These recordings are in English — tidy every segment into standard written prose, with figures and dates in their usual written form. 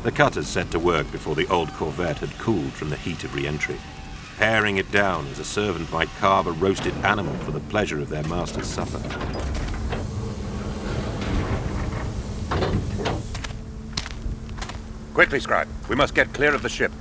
The cutters set to work before the old corvette had cooled from the heat of re-entry, paring it down as a servant might carve a roasted animal for the pleasure of their master's supper. Quickly, Scribe. We must get clear of the ship.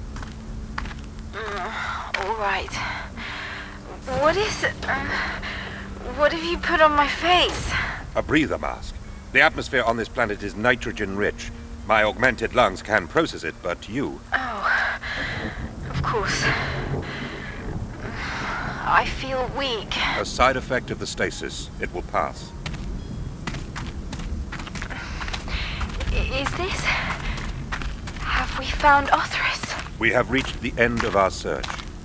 All right. What is it? What have you put on my face? A breather mask. The atmosphere on this planet is nitrogen-rich. My augmented lungs can process it, but you... Oh, of course. I feel weak. A side effect of the stasis. It will pass. Is this... Have we found Othris? We have reached the end of our search.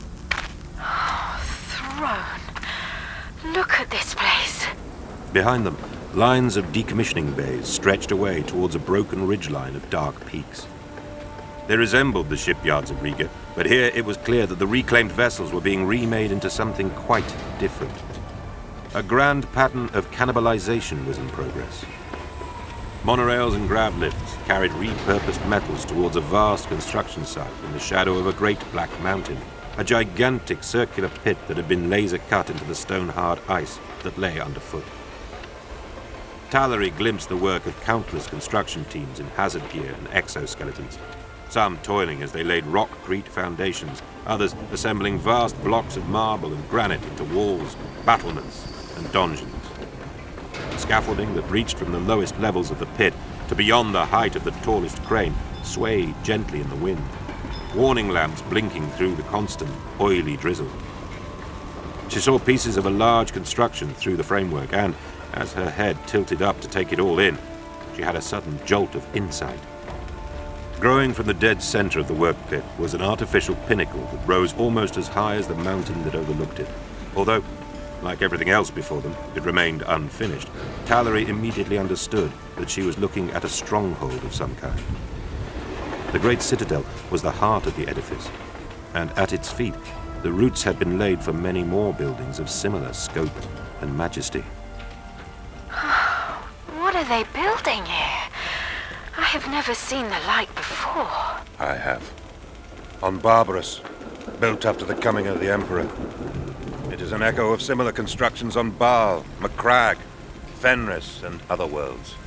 Throne. Look at this place. Behind them, lines of decommissioning bays stretched away towards a broken ridgeline of dark peaks. They resembled the shipyards of Riga, but here it was clear that the reclaimed vessels were being remade into something quite different. A grand pattern of cannibalization was in progress. Monorails and grav lifts carried repurposed metals towards a vast construction site in the shadow of a great black mountain, a gigantic circular pit that had been laser cut into the stone-hard ice that lay underfoot. Tallery glimpsed the work of countless construction teams in hazard gear and exoskeletons, some toiling as they laid rockcrete foundations, others assembling vast blocks of marble and granite into walls, battlements, and donjons. Scaffolding that reached from the lowest levels of the pit to beyond the height of the tallest crane swayed gently in the wind, warning lamps blinking through the constant, oily drizzle. She saw pieces of a large construction through the framework, and, as her head tilted up to take it all in, she had a sudden jolt of insight. Growing from the dead center of the work pit was an artificial pinnacle that rose almost as high as the mountain that overlooked it. Although, like everything else before them, it remained unfinished, Tallery immediately understood that she was looking at a stronghold of some kind. The great citadel was the heart of the edifice, and at its feet, the roots had been laid for many more buildings of similar scope and majesty. What are they building here? I have never seen the like before. I have. On Barbarous, built after the coming of the Emperor. It is an echo of similar constructions on Baal, Macragge, Fenris, and other worlds.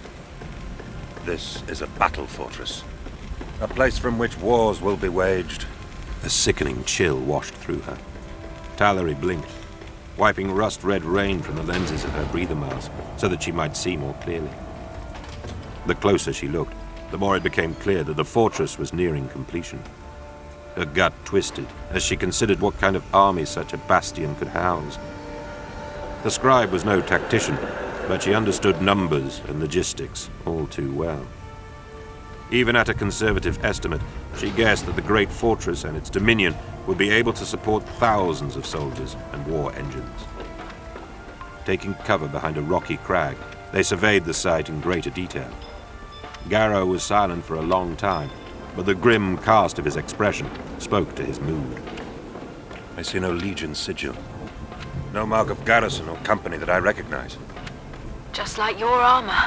This is a battle fortress. A place from which wars will be waged. A sickening chill washed through her. Tallery blinked, wiping rust-red rain from the lenses of her breather mask so that she might see more clearly. The closer she looked, the more it became clear that the fortress was nearing completion. Her gut twisted as she considered what kind of army such a bastion could house. The scribe was no tactician, but she understood numbers and logistics all too well. Even at a conservative estimate, she guessed that the great fortress and its dominion would be able to support thousands of soldiers and war engines. Taking cover behind a rocky crag, they surveyed the site in greater detail. Garrow was silent for a long time, but the grim cast of his expression spoke to his mood. I see no Legion sigil. No mark of garrison or company that I recognize. Just like your armor.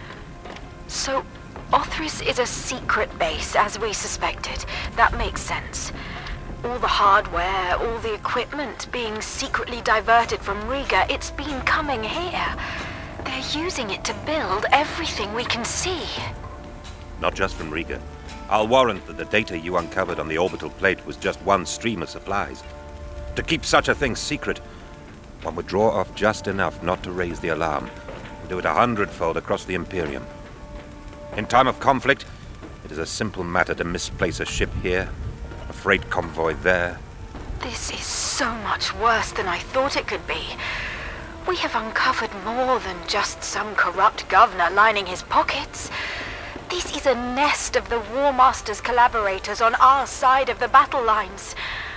So, Othris is a secret base, as we suspected. That makes sense. All the hardware, all the equipment being secretly diverted from Riga, it's been coming here. They're using it to build everything we can see. Not just from Riga. I'll warrant that the data you uncovered on the orbital plate was just one stream of supplies. To keep such a thing secret, one would draw off just enough not to raise the alarm, and do it 100-fold across the Imperium. In time of conflict, it is a simple matter to misplace a ship here, a freight convoy there. This is so much worse than I thought it could be. We have uncovered more than just some corrupt governor lining his pockets. This is a nest of the War Master's collaborators on our side of the battle lines.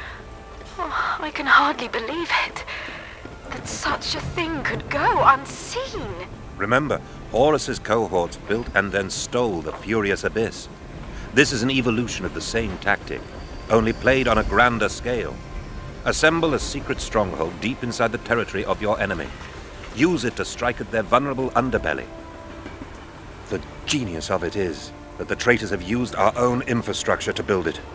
Oh, I can hardly believe it. That such a thing could go unseen. Remember, Horus's cohorts built and then stole the Furious Abyss. This is an evolution of the same tactic, only played on a grander scale. Assemble a secret stronghold deep inside the territory of your enemy. Use it to strike at their vulnerable underbelly. The genius of it is, that the traitors have used our own infrastructure to build it.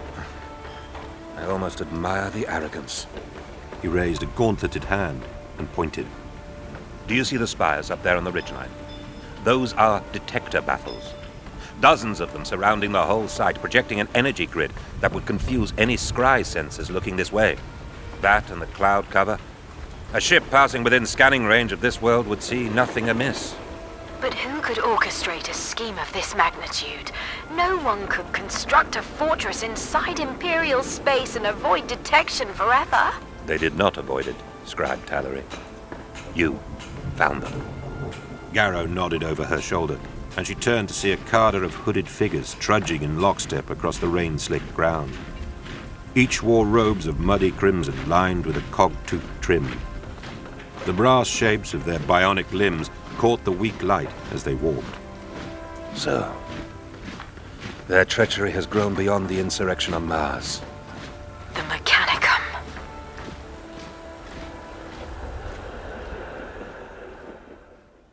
I almost admire the arrogance. He raised a gauntleted hand and pointed. Do you see the spires up there on the ridgeline? Those are detector baffles. Dozens of them surrounding the whole site, projecting an energy grid that would confuse any scry sensors looking this way. That and the cloud cover. A ship passing within scanning range of this world would see nothing amiss. But who could orchestrate a scheme of this magnitude? No one could construct a fortress inside Imperial space and avoid detection forever. They did not avoid it, scribed Tallery. You found them. Garrow nodded over her shoulder, and she turned to see a cadre of hooded figures trudging in lockstep across the rain-slicked ground. Each wore robes of muddy crimson lined with a cog-toothed trim. The brass shapes of their bionic limbs caught the weak light as they walked. So, their treachery has grown beyond the insurrection on Mars.